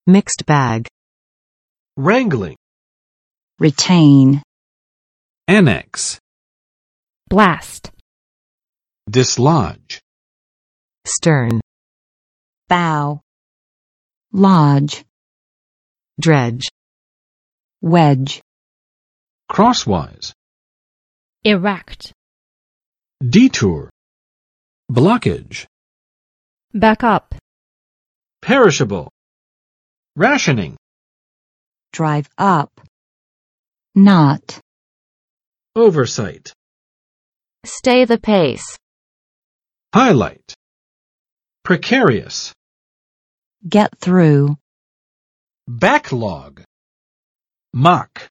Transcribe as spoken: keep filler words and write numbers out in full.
Mixed bag. Wrangling. retain, Annex. blast, Dislodge. Stern. bow, lodge, Dredge. wedge, Crosswise. erect, Detour. Blockage. back up, Perishable. Rationing. drive up, not, Oversight. Stay the pace. Highlight. Precarious. get through, Backlog. Mock.